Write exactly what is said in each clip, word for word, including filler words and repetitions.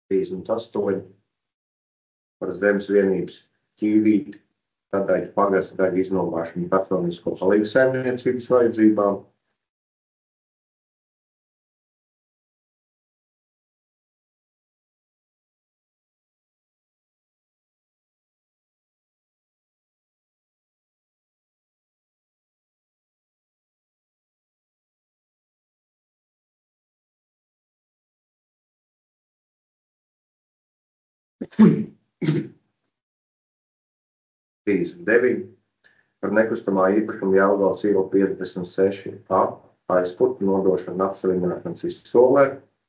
trīsdesmit astoņi par zemes vienības ķīvīti, Tadaļu pagasta daļu iznomāšanu personisko palīgu saimniecības vajadzībām. trīsdesmit deviņi par nekustamā īpašuma Jelgavas iela piecdesmit seši A aizputnu nodošanu apsavināšanas izsolē.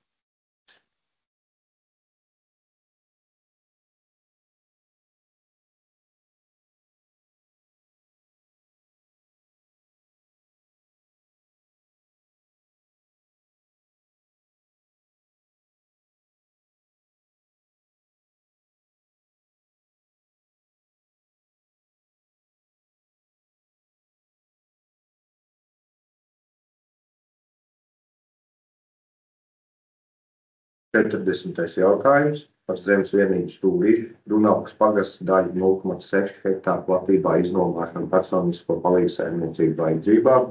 četrdesmitais jautājums par zemes vienības Tūlīši Runalkas pagasta daļu nulle komats seši hektāru platībā iznomāšanu personisko palīgu saimniecību vajadzībām.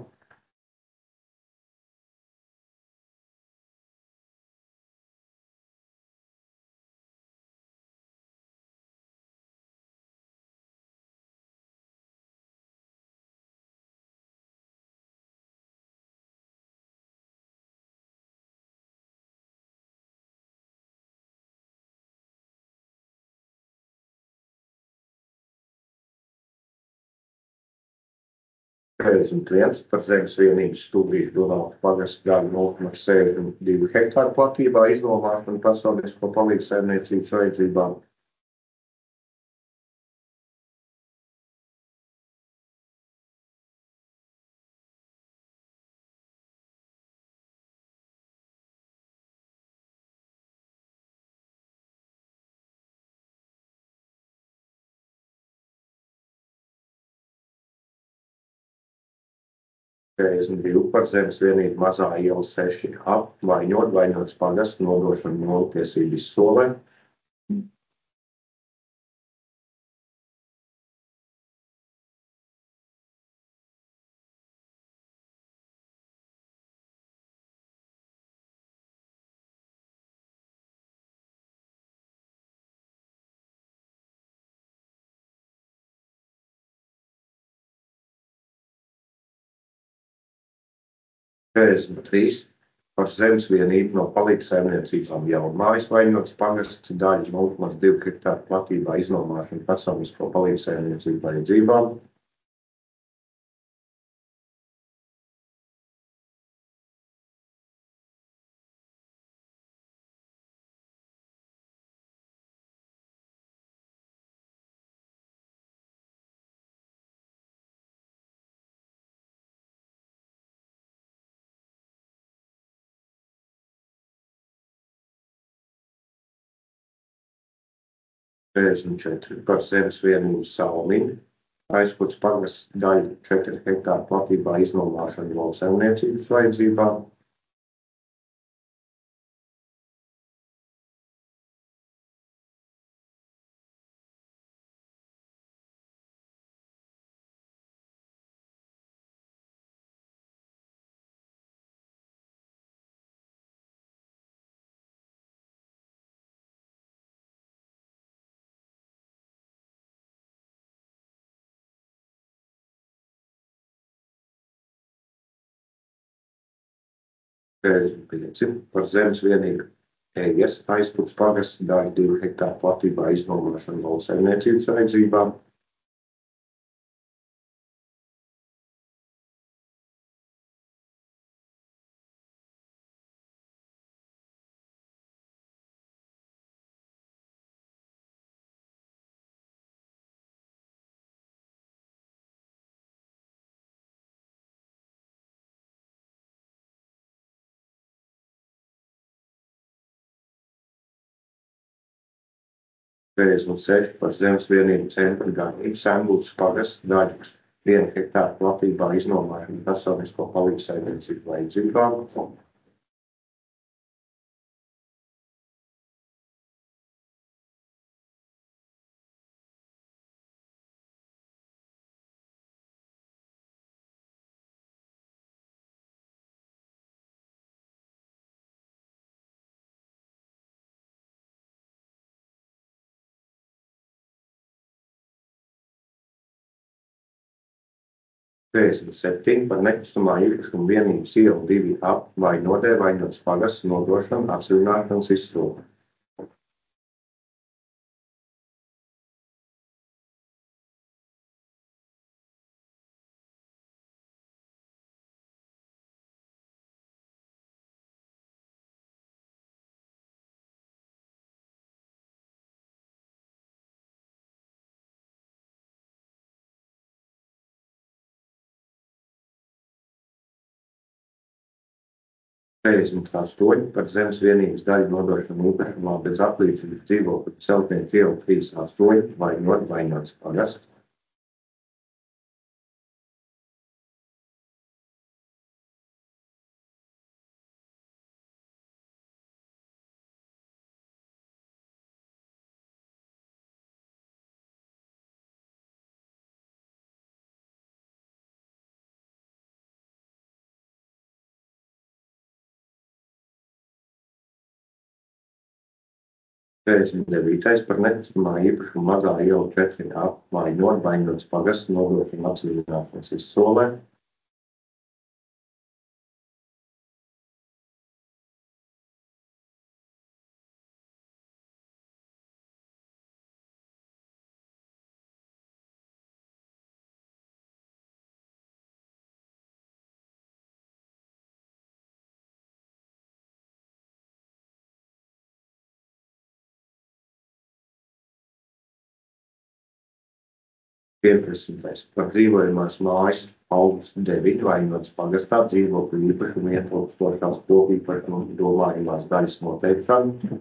četrdesmit viens par zemes vienības Tūlīši Runalkas pagasta daļu nulle komats sešdesmit divi hektāru platībā iznomāšanu personisko palīgu saimniecības vajadzībām. četrdesmit divi par zemes vienību Mazā iela seši A Vaņot Vaņotas pagasta nodošanu noltiesību izsolē. četrdesmit trīs par zemes vienību no palīgu saimniecībām Jaunmājas Vaņotas pagasta daļu nulle komats divi hektāru platībā iznomāšanu personisko palīgu saimniecību vajadzībām. četrdesmit četri par zemes vienību Salmiņa aizputs pagasta daļu četri hektāru platībā iznomāšanu lauksaimniecības vajadzībām. četrdesmit pieci par zemes vienību Ejas aizputs pagasta daļu divu hektāru platībā iznomāšanu lauksaimniecības vajadzībām. četrdesmit seši par zemes vienību Centra ganību Sengūtas pagasta daļu vienu hektāru platībā iznomāšanu personisko palīgu saimniecību vajadzībām. četrdesmit septiņi par nekustamā īpašuma vienības ielu divi ap vai Nodē Vainotas pagasts nodošanu, atsevināšanas izsoli. četrdesmit astoņi par zemes vienības daļu nodošanu īpašumā bez atlīdzības dzīvokļu Celtnieku iela trīs astoņi vai Nodē Vainotas pagasts. četrdesmit devītais par nekustamā īpašuma mazā iela četri ap vai Nodē Vainotas pagasts nodošanu atsevināšanas izsolē. piecdesmitais par dzīvojamās mājas Augusta deviņi Vainotas pagastā dzīvokļu īpašumu ietilpstošās kopīpašuma domājamās daļas noteikšanu.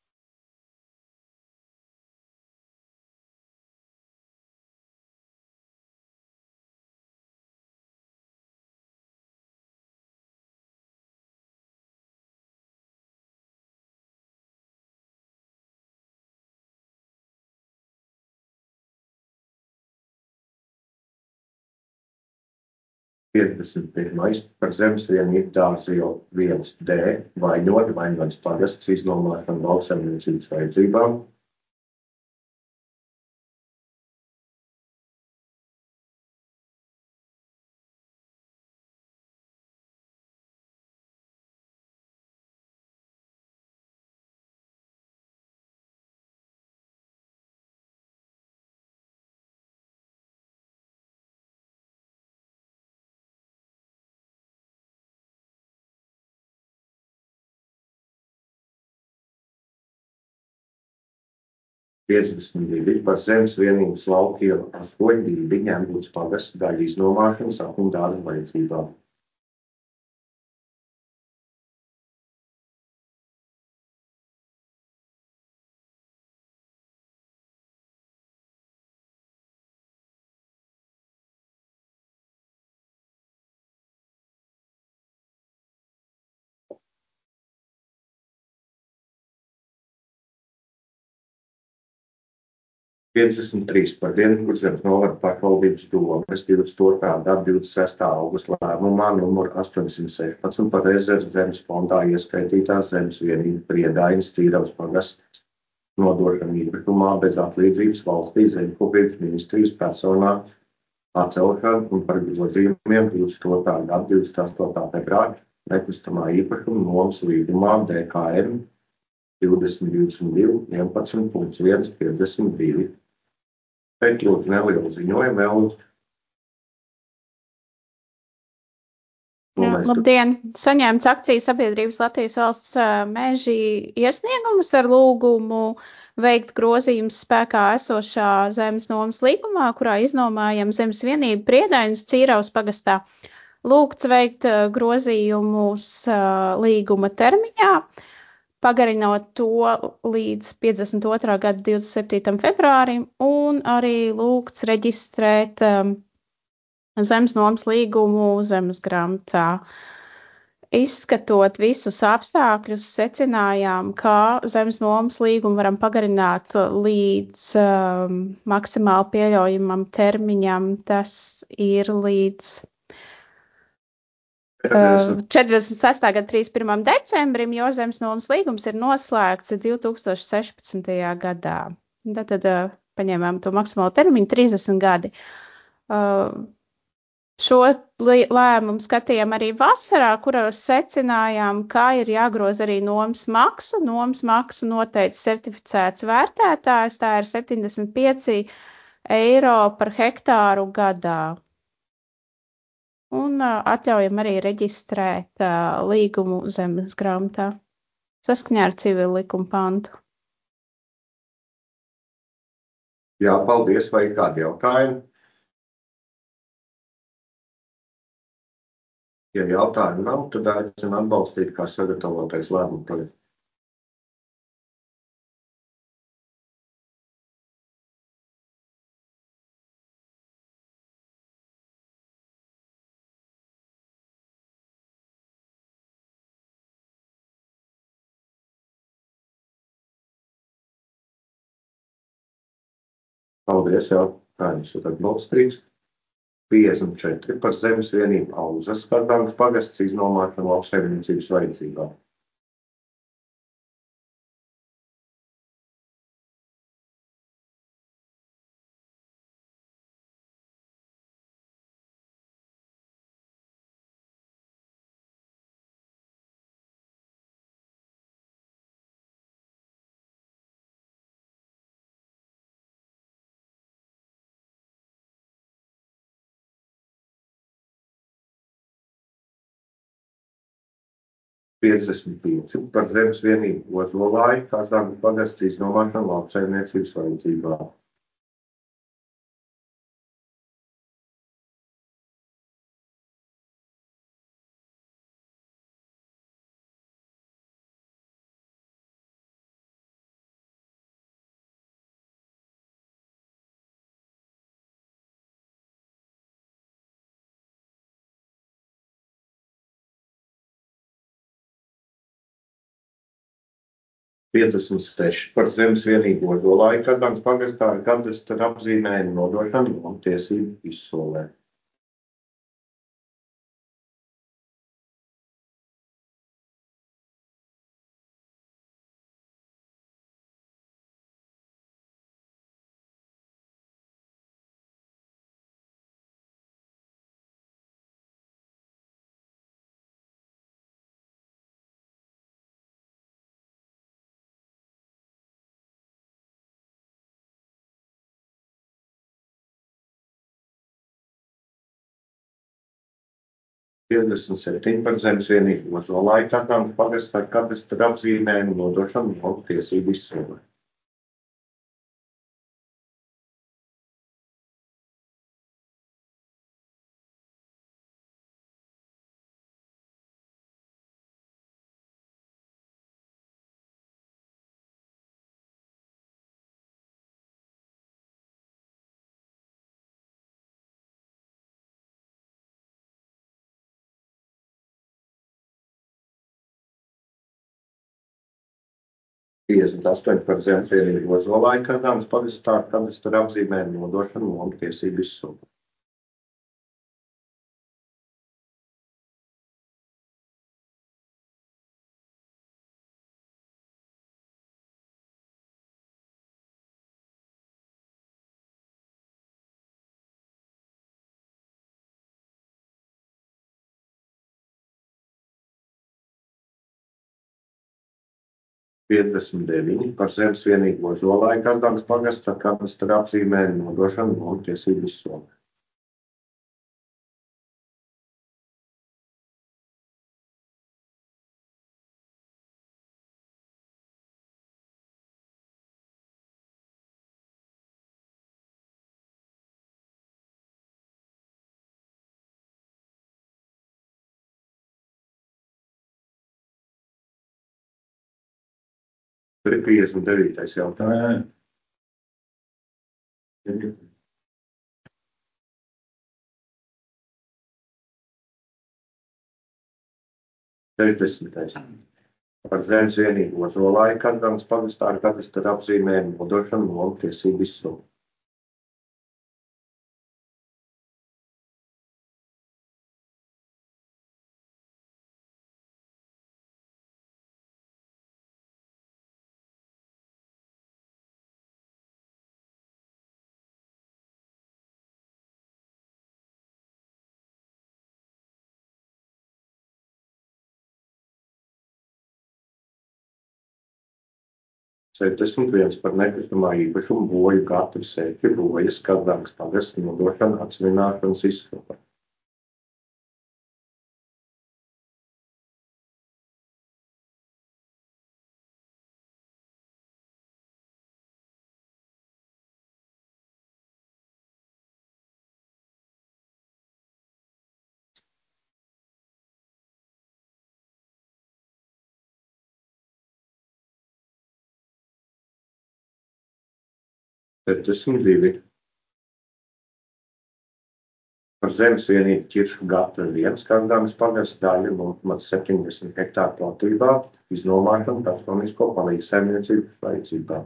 piecdesmit pirmais par zemes vienību Dārza iela viens D vai Nodē Vainotas pagasts iznomāšanu lauksaimniecības vajadzībām. piecdesmit divi par zemes vienības Lauku iela astoņi divi Ņemgūdas pagasta daļu iznomāšanu sapņu dārza vajadzībām. piecdesmit trīs par Dienvidkurzemes novada pašvaldības domes divdesmit otrā gada divdesmit sestā augusta lēmumā numur astoņsimt sešpadsmit par rezerves zemes fondā ieskaitītās zemes vienību Priedainis Cīravas pagasts nodošanu īpašumā bez atlīdzības valstī Zemkopības ministrijas personā atcelšanu un par grozījumiem divdesmit otrā gada divdesmit astotā februāra nekustamā īpašuma nomas līgumā D K M divdesmit divdesmit divi vienpadsmit punkts viens piecdesmit divi. Pēc lūdzu nelielu ziņojumu vēl. Jā, labdien! Saņēmts akciju sabiedrības Latvijas valsts meži iesniegumus ar lūgumu veikt grozījumus spēkā esošā zemes nomas līgumā, kurā iznomājam zemes vienību Priedainis Cīravas pagastā. Lūgts veikt grozījumus līguma termiņā, pagarinot to līdz piecdesmit otrā gada divdesmit septītam februārim un arī lūgts reģistrēt um, zemes nomas līgumu zemes grāmatā. Izskatot visus apstākļus, secinājām, ka zemes nomas līgumu varam pagarināt līdz um, maksimāli pieļaujamam termiņam. Tas ir līdz četrdesmit sestā gada trīsdesmit pirmajam decembrim, jo zemes nomas līgums ir noslēgts divi tūkstoši sešpadsmitajā gadā. Tad, tad paņēmām to maksimālo termiņu trīsdesmit gadi. Šo lēmumu skatījām arī vasarā, kuros secinājām, ka ir jāgroza arī nomas maksa. Nomas maksu noteica certificēts vērtētājs, tā ir septiņdesmit pieci eiro par hektāru gadā. Un uh, atļaujam arī reģistrēt uh, līgumu zemes grāmatā saskaņā ar civilu likumu pantu. Jā, paldies, vai kādi jautājumi? Ja jautājumu nav, tad aicinu atbalstīt kā sagatavotais lēmumu projekts. Paldies, jautājums ir atbalstīts. piecdesmit četri par zemes vienību Auzas Kardangas pagasts iznomāšanu lauksaimniecības vajadzībām. piecdesmit pieci par zemes vienību Ozolāja Kardangas pagasts iznomāšanu lauksaimniecības vajadzībām. piecdesmit seši par zemes vienību Ozolāja Kardangas pagastā ar kadastra apzīmējumu nodošanu un tiesību izsolē. piecdesmit septiņi par zemes vienību Ozolāja Kardangas pagastā ar kadastra apzīmējumu nodošanu un tiesību izsolē. piecdesmit astoņi par zemes vienību Ozolāja Kardangas pagastā ar kadastra apzīmējumu nodošanu un tiesību izsolē. piecdesmit deviņi par zemes vienību Ozolāja Kardangas pagastā ar kadastra apzīmējumu nodošanu un tiesību izsolē. Tur ir piecdesmit devītais jautājums. sešdesmitais par zemes vienību Ozolāja Kardangas pagastā ar kadastra apzīmējumu nodošanu un tiesību izsolē. sešdesmit viens par nekustamā īpašuma boju Gatru Seķi bojas Kazdagas pagasta nodošanu atsvināšanas izsoļu. sešdesmit divi par zemes vienību Ķiršu Gatra viens Kazdagas pagasta daļu nulle komats septiņdesmit hektāru platībā iznomāšanu personisko palīgsaimniecības vajadzībām.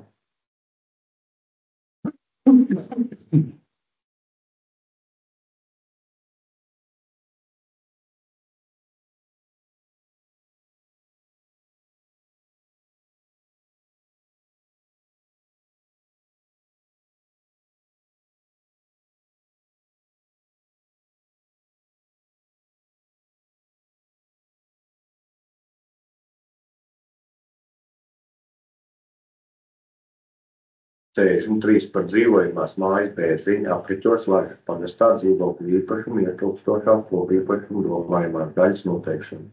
sešdesmit trīs par dzīvojamās mājas Bērziņa apriķos Varžas pagastā dzīvokļu īpašumu ietilpstošās kopīpašuma domājamās daļas noteikšanu.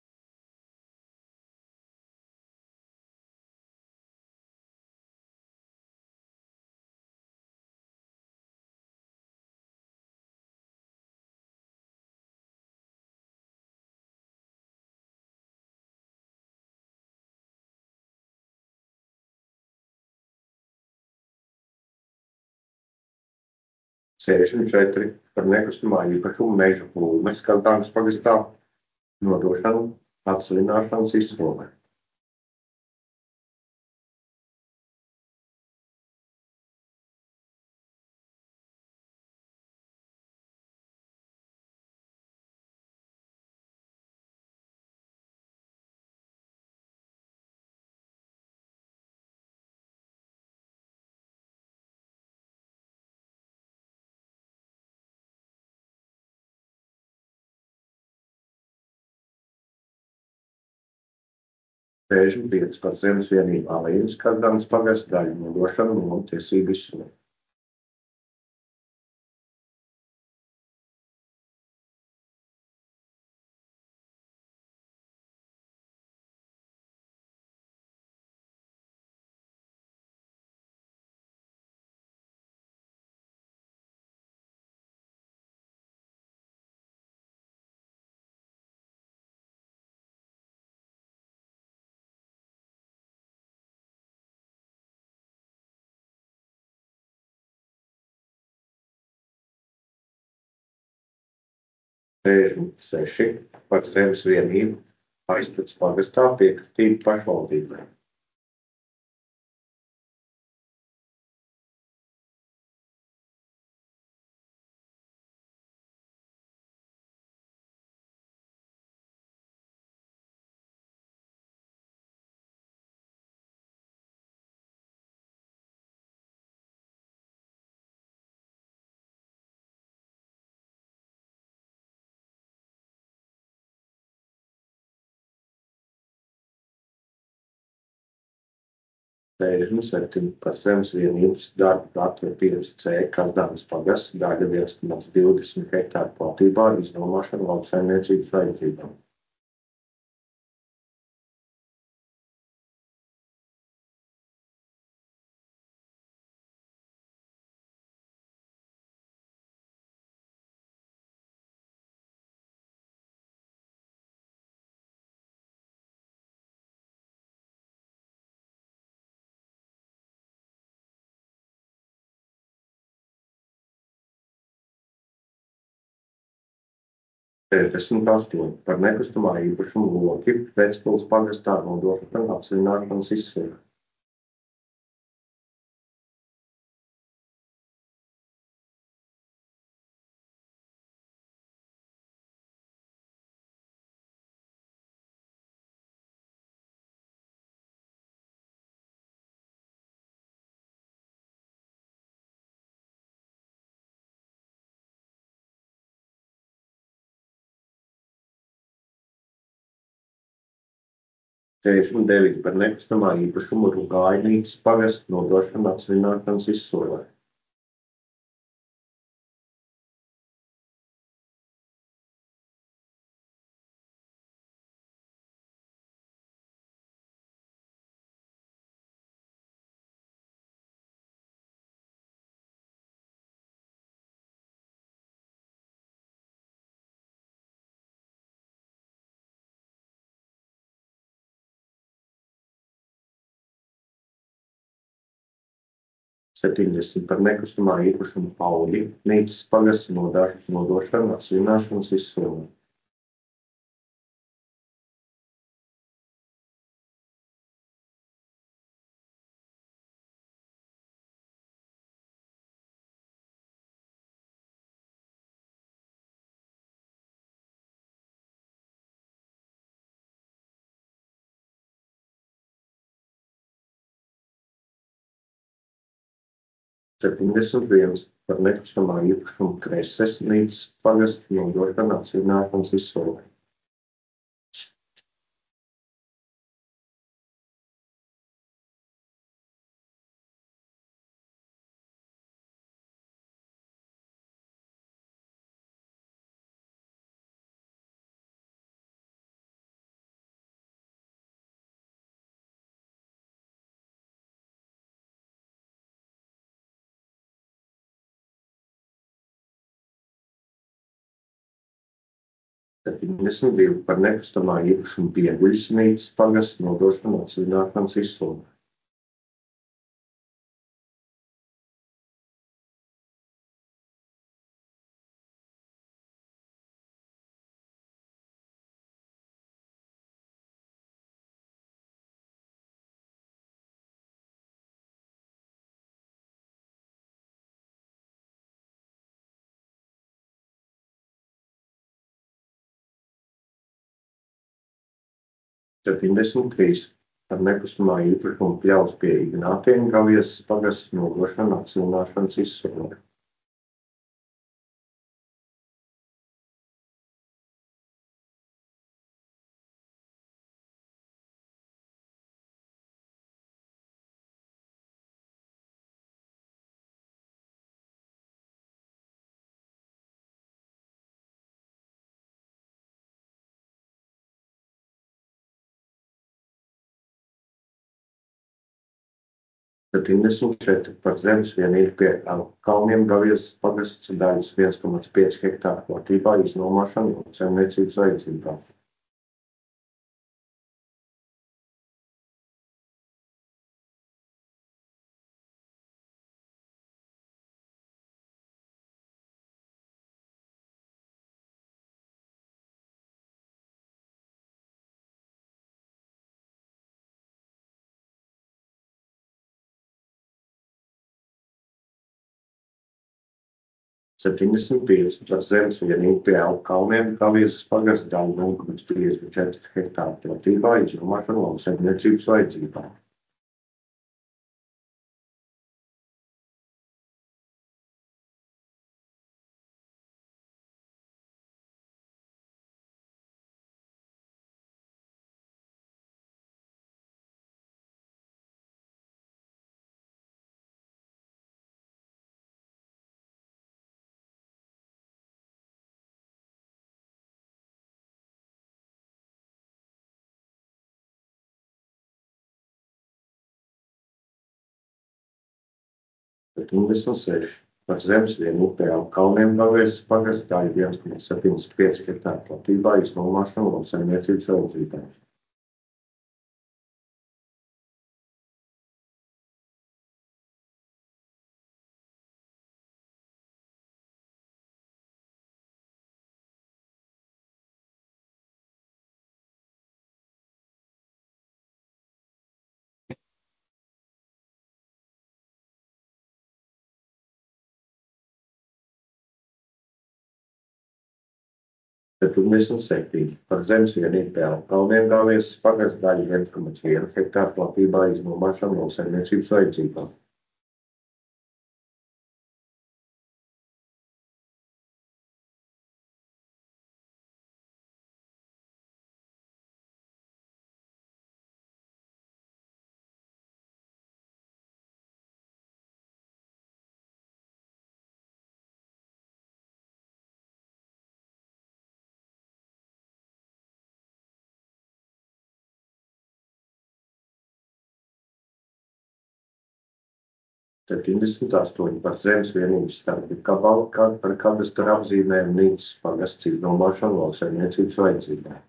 sešdesmit četri par nekustamā īpašuma Meža plūmes Kazdagas pagastā nodošanu atsvināšanas izsoļu. sešdesmit pieci par zemes vienību Alīnas Kazdagas pagasta daļu nodošanu nomtiesību izsoļu. sešdesmit seši par zemes vienību Aizpils pagastā piekritību pašvaldībai. sešdesmit septiņi par zemes vienības darbu Gatra pieci C Kazdagas pagasta daļu viens komats divdesmit hektāru platībā iznomāšanu lauksaimniecības vajadzībām. sešdesmit astoņi par nekustamā īpašuma Loki Vecpils pagastā nodošanu atsvināšanas izsoļu. sešdesmit deviņi par nekustamā īpašuma Rugājnīcas pagasta nodošanu atsvināšanas izsolē. septiņdesmit par nekustamā īpašuma Pauļnīcas pagasta nodošanu atsvināšanas izsolē. septiņdesmit viens par nekustamā īpašuma Kresesnīcas pagasta nodošanu atsvināšanas izsolē. septiņdesmit divi par nekustamā īpašuma Pieguļsnīcas pagasta nodošanu atsvināšanas izsolē. septiņdesmit trīs par nekustamā īpašuma Pļavas pie Ignātieņgavijas pagasta nodošanu atsvināšanas izsolē. septiņdesmit četri par zemes vienību pie Elpkalniem Gavijas pagasta daļas viens komats pieci hektāru platībā iznomāšanu lauksaimniecības vajadzībām. septiņdesmit pieci par zemes vienību pie Elpkalniem Gavijas pagasta daļu nulle komats piecdesmit četri hektāru platībā iznomāšanu lauksaimniecības vajadzībām. septiņdesmit seši par zemes vienību pie Elpkalniem Gavijas pagasta daļu viens komats septiņdesmit pieci hektāru platībā iznomāšanu lauksaimniecības vajadzībām. septiņdesmit septiņi par zemes vienību pie Elpkalniem Gavijas pagasta daļu viens komats viens hektāru platībā iznomāšanu lauksaimniecības vajadzībām. septiņdesmit astoņi par zemes vienības starpību gabalu par kadastra apzīmējumu Nīcas pagasta iznomāšanu lauksaimniecības vajadzībām.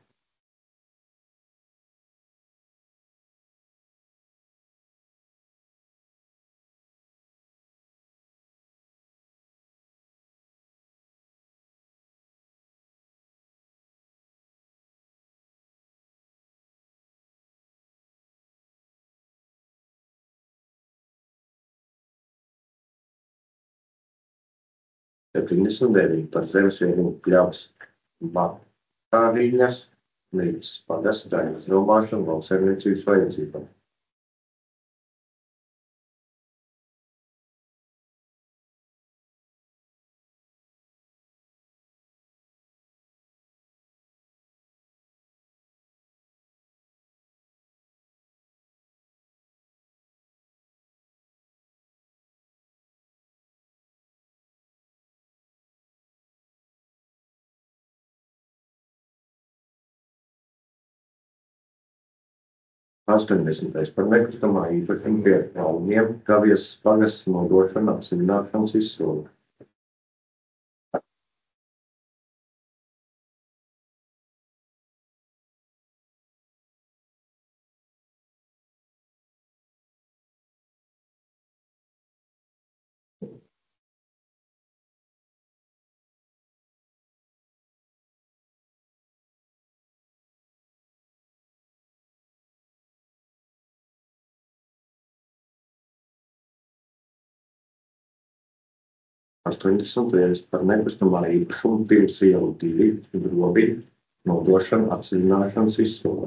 septiņdesmit deviņi par zemes vienību pļavas Matāviņas Nīcas pagasta iznomāšanu lauksaimniecības vajadzībām. astoņdesmitais par nekustamā īpašuma piekrāvumiem Gavies pagasta nodošanu apstiprināšanas izsoli. astoņdesmit viens par nekustamā īpašuma Pils iela divi grobi nodošanu apstiprināšanas izsoli.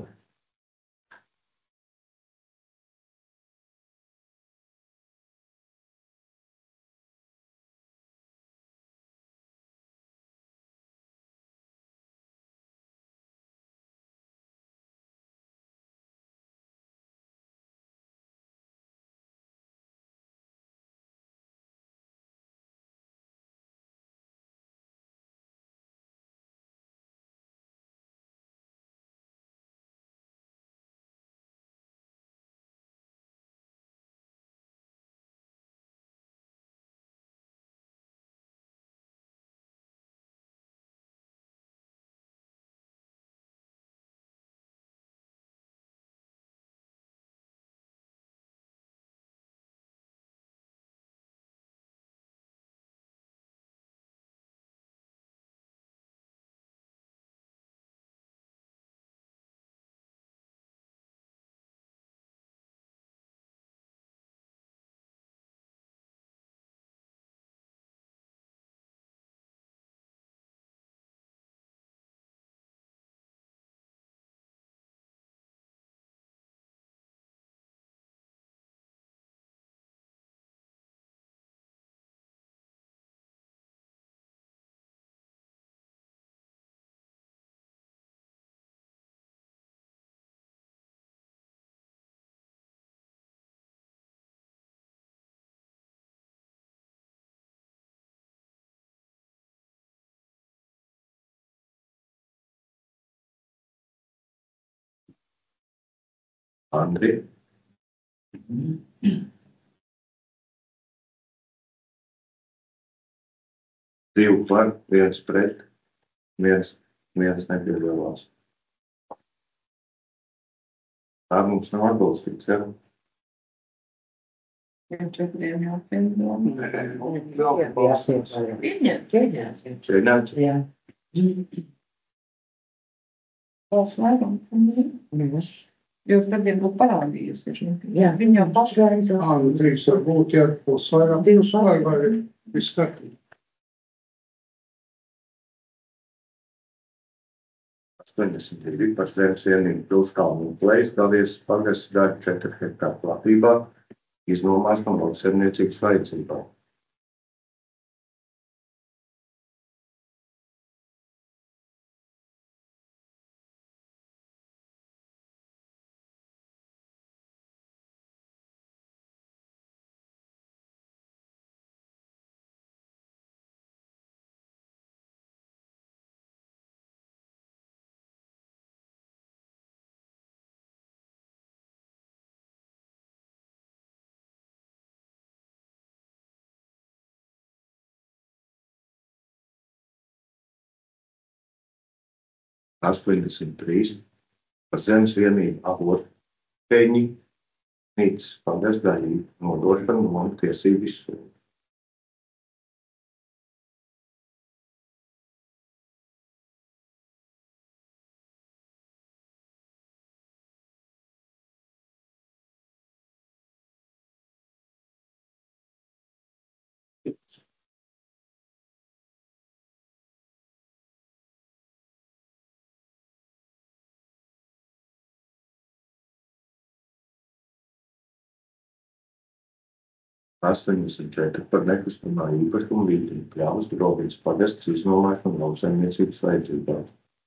Andri. Divi par, viens pret, viens, viens nepiedalās. Tā mums nav atbalstīts, ja? Ja četriem jāpiedalās. Nē, nav atbalstīts. Pieņemt, pieņemt. Pieņemt? Jā. Valsts vairums. Jo tad jau būtu parādījusies. Jā, viņi jau pašreiz. Ā, nu trīs var būt, ja būs vairāk. Divas vai vai viss kārtībā. astoņdesmit divi par zemes vienību Pilskalnu un Plejas Gavies pagasta daļu četru hektāru platībā iznomāšanu lauksaimniecības vajadzībām. astoņdesmit trīs par zemes vienību avoteņi nīcas pagastdaļai nodošanu nomu tiesību izsūdu. astoņdesmit četri par nekustamā īpašuma līdzekļu pļavas Drobītes pagasts iznomāšanu lauksaimniecības vajadzībām.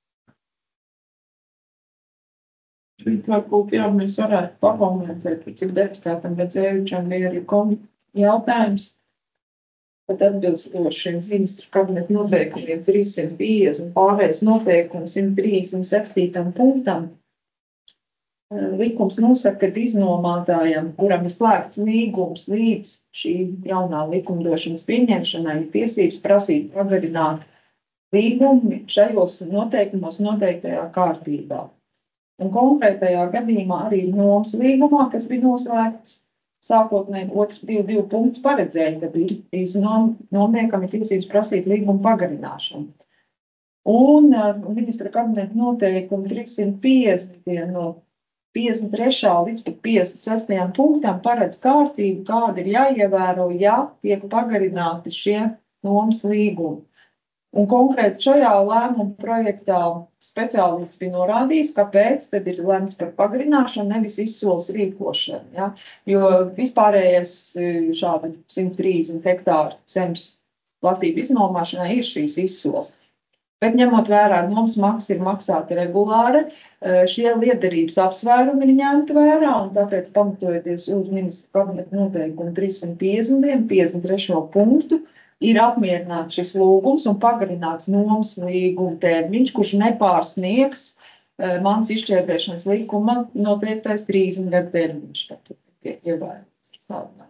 Varbūt jau mēs varētu pakomentēt, cik deputātam Redzēvičam bija arī jautājums, bet atbilstoši ministra kabineta noteikumiem trīssimt piecdesmit pārējais noteikums simt trīsdesmit septītam punktam. Likums nosaka, ka iznomātājam, kuram ir slēgts līgums līdz šī jaunā likumdošanas pieņemšanai, ir tiesības prasīt pagarināt līgumu šajos noteikumos noteiktajā kārtībā. Un konkrētajā gadījumā arī nomas līgumā, kas bija noslēgts sākotnēji otrs divi divi punkts paredzēja, kad ir iznomniekam ir tiesības prasīt līgumu pagarināšanu. Un ministra kabineta noteikumi trīssimt piecdesmit no piecdesmit trešā līdz pat piecdesmit sestajam punktam paredz kārtību, kāda ir jāievēro, ja tiek pagarināti šie nomas līgumi. Un konkrēti šajā lēmuma projektā speciālists bija norādījis, kāpēc tad ir lemts par pagarināšanu, nevis izsoles rīkošanu. Ja? Jo vispārējais šādu simt trīsdesmit hektāru zemes platību iznomāšanai ir šīs izsoles. Bet ņemot vērā, nomas maksa ir maksāta regulāri, šie liederības apsvērumi ir ņemti vērā, un tāpēc pamatojoties uz ministra kabineta noteikumu trīssimt piecdesmit, piecdesmit trešo punktu, ir apmierināts šis lūgums un pagarināts nomas līguma termiņš, kurš nepārsniegs mans izšķērdēšanas likuma noteiktais trīsdesmit gadu termiņš. Tātad tiek ievērots.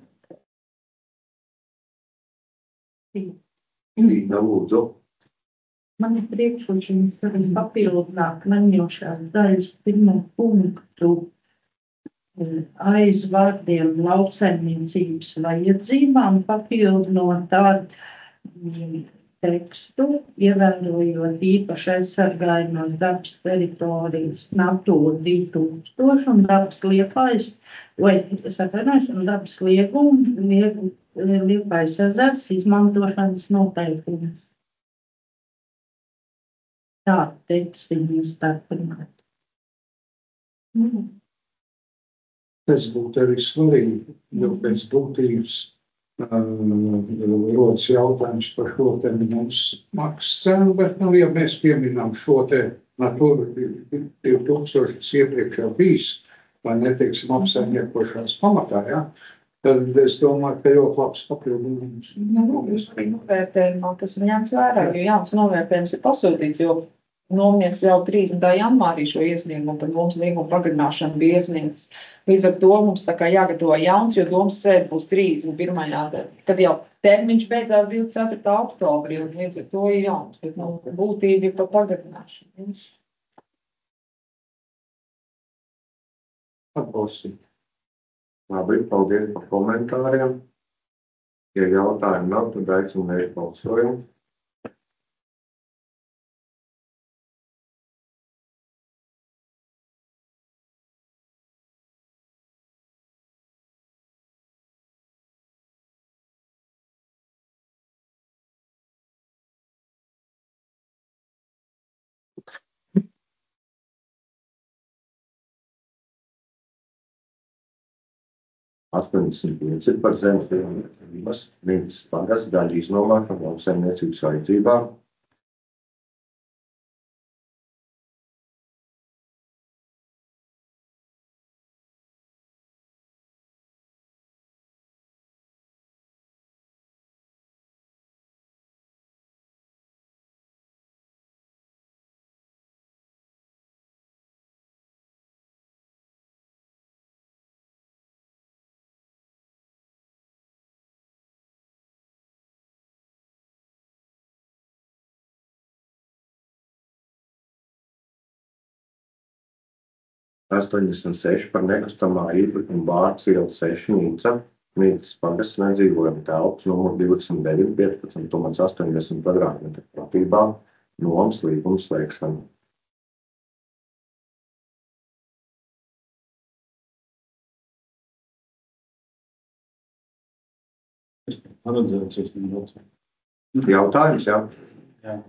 Līga, lūdzu. Man ir priekšlikums, ka viņi papildināt maņošās daļas pirmo punktu aiz vārdiem lauksaimniecības vajadzībām, papildinot tādu tekstu, ievērojot īpaši aizsargājumos dabas teritorijas Natūra divi tūkstoši un dabas liepājas, vai es atvainojos, un dabas liegumu, liepājas ezers izmantošanas noteikumus. Tādu tekstiņu starpināt. Mm. Tas būtu arī svarīgi, jo pēc būtības uh, rodas jautājums par šo te mums maksas cenu, bet nu, ja mēs pieminām šo te Natūra divi tūkstoši, kas iepriekš jau bijis, vai neteiksim apsaimniekošanas pamatā, ja? Tad es domāju, ka ļoti labs papildinājums. Nu, arī novērtējumā tas ir ņemts vērā, jo jauns novērtējums ir pasūtīts, jo nomnieks jau trīsdesmitā janvārī šo iesniegumu, tad mums līguma pagarināšana bija iesniegts. Līdz ar to mums tā kā jāgatavo jauns, jo domas sēde būs trīsdesmit pirmajā kad jau termiņš beidzās divdesmit ceturtā oktobrī, un līdz ar to ir jauns, bet nu, būtība ir par pagarināšanu. Atbalstīt. Labi, paldies par komentāriem. Ja jautājumi nav, tad aicinu veikt balsojumu. astoņdesmit pieci par zemes vienības nīcas pagasts daļu iznomāšanu lauksaimniecības vajadzībām. astoņdesmit seši par nekustamā īpašuma Bārtas iela seši Nīca, Nīcas pagasts nedzīvojama telpas numur divdesmit deviņi piecpadsmit komats astoņdesmit kvadrātmetru platībā, nomas līguma slēgšana. Jautājums, jā? Jā.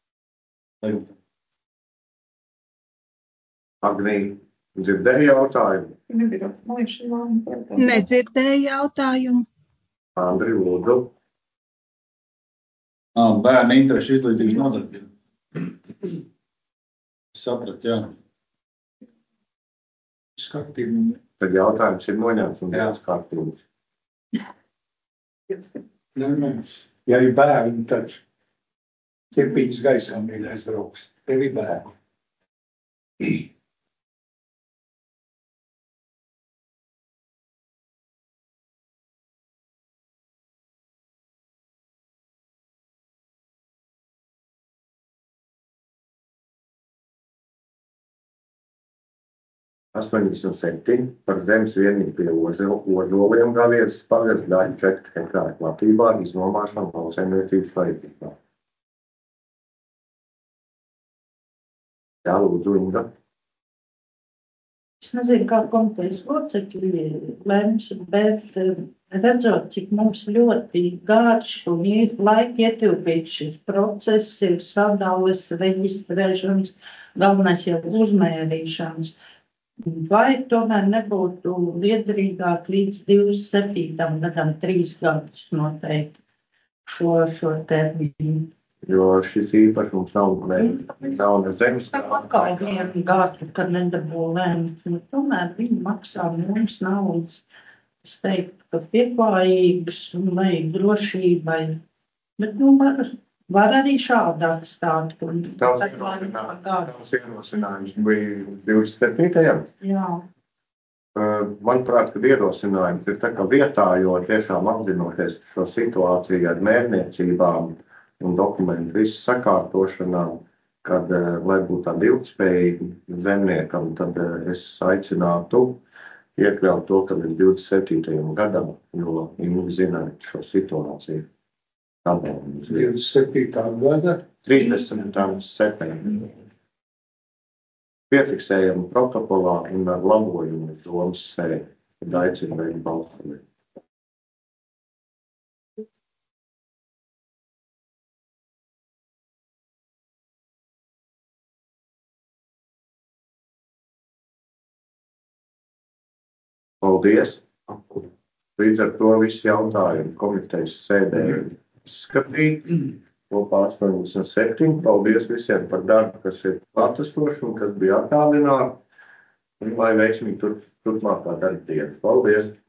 Agnī, dzirdēji jautājumu? Nedzirdēju jautājumu. Andri, lūdzu. Ah, bērnu interešu izglītības nodarbība. Saprat, jā. Skatījumi. Tad jautājums ir noņemts un viens kārtības. Nē, nē. Ja ir bērni, tad ķepīņas gaisā mīļais draugs. Tev ir bērni. astoņdesmit septiņi par zemes vienību pie Ozoliem Gavietas pagasts daļu četri hektāru platībā iznomāšanu lauksaimniecības vajadzībā. Jā, lūdzu, Inga. Es nezinu, kā komitejas locekļi lems, bet redzot, cik mums ļoti garš un laika ietilpīgs šis process ir sadales, reģistrēšanas, galvenais jau uzmērīšanas. Vai tomēr nebūtu liederīgāk līdz divdesmit septītajam gadam trīs gadus noteikti šo, šo termiņu? Jo šis īpašums nav, ne, nav ne zemes. Tā atkal vienu gadu, kad nedabū lēmt. Nu, tomēr viņi maksā mums naudas. Es teiktu, ka pieklājības un vajag drošībai. Bet, nu, var, var arī šādi atstāt. Un, Tavs ierosinājums bija divdesmit septītajam? Jā. Manuprāt, kad ierosinājums ir tā kā vietā, jo tiešām apzinoties šo situāciju ar mērniecībām un dokumentu visu sakārtošanā, kad, lai būtu tāda ilgtspējīga zemniekam, tad es aicinātu iekļaut to, ka ir divdesmit septītajam gadam, jo viņi zina šo situāciju. divdesmit septītā gada trīsdesmitajam septembrim. Piefiksējam protokolā un ar labojumu domas sēdi, kad aicinu veikt balsojumu. Paldies! Līdz ar to visi jautājumi komitejas sēdē izskatīt. Kopā astoņdesmit septiņi. Paldies visiem par darbu, kas ir klātesoši un kas bija attālināti. Un lai veiksmīgi tur, turpmākā darba diena. Paldies!